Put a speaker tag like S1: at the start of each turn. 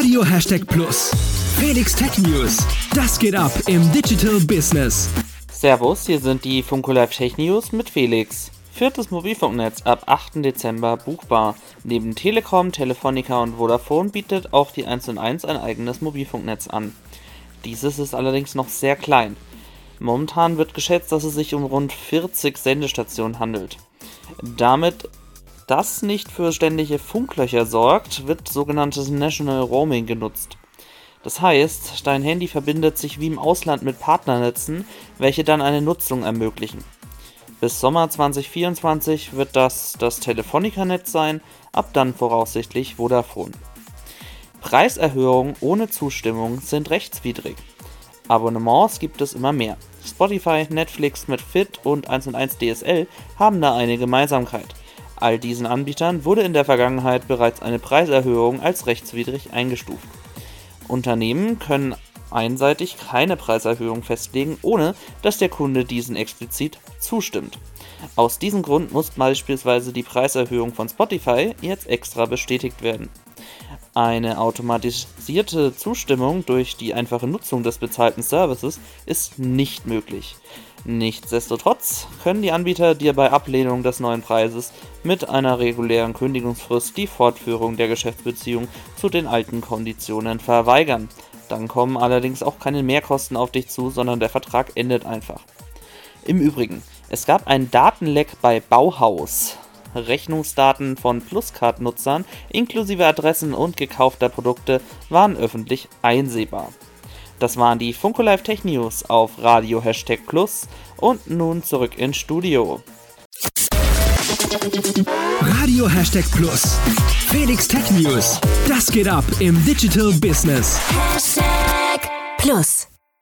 S1: Radio Plus. Felix Tech News. Das geht ab im Digital Business.
S2: Servus, hier sind die Funko Live Tech News mit Felix. Viertes Mobilfunknetz ab 8. Dezember buchbar. Neben Telekom, Telefonica und Vodafone bietet auch die 1&1 ein eigenes Mobilfunknetz an. Dieses ist allerdings noch sehr klein. Momentan wird geschätzt, dass es sich um rund 40 Sendestationen handelt. Damit das nicht für ständige Funklöcher sorgt, wird sogenanntes National Roaming genutzt. Das heißt, dein Handy verbindet sich wie im Ausland mit Partnernetzen, welche dann eine Nutzung ermöglichen. Bis Sommer 2024 wird das Telefonica-Netz sein, ab dann voraussichtlich Vodafone. Preiserhöhungen ohne Zustimmung sind rechtswidrig. Abonnements gibt es immer mehr. Spotify, Netflix mit Fit und 1&1 DSL haben da eine Gemeinsamkeit. All diesen Anbietern wurde in der Vergangenheit bereits eine Preiserhöhung als rechtswidrig eingestuft. Unternehmen können einseitig keine Preiserhöhung festlegen, ohne dass der Kunde diesen explizit zustimmt. Aus diesem Grund muss beispielsweise die Preiserhöhung von Spotify jetzt extra bestätigt werden. Eine automatisierte Zustimmung durch die einfache Nutzung des bezahlten Services ist nicht möglich. Nichtsdestotrotz können die Anbieter dir bei Ablehnung des neuen Preises mit einer regulären Kündigungsfrist die Fortführung der Geschäftsbeziehung zu den alten Konditionen verweigern. Dann kommen allerdings auch keine Mehrkosten auf dich zu, sondern der Vertrag endet einfach. Im Übrigen, es gab einen Datenleck bei Bauhaus. Rechnungsdaten von Pluscard-Nutzern inklusive Adressen und gekaufter Produkte waren öffentlich einsehbar. Das waren die Funko Live Tech News auf Radio Plus und nun zurück ins Studio.
S1: Radio Plus. Felix Tech News. Das geht ab im Digital Business.
S3: #Plus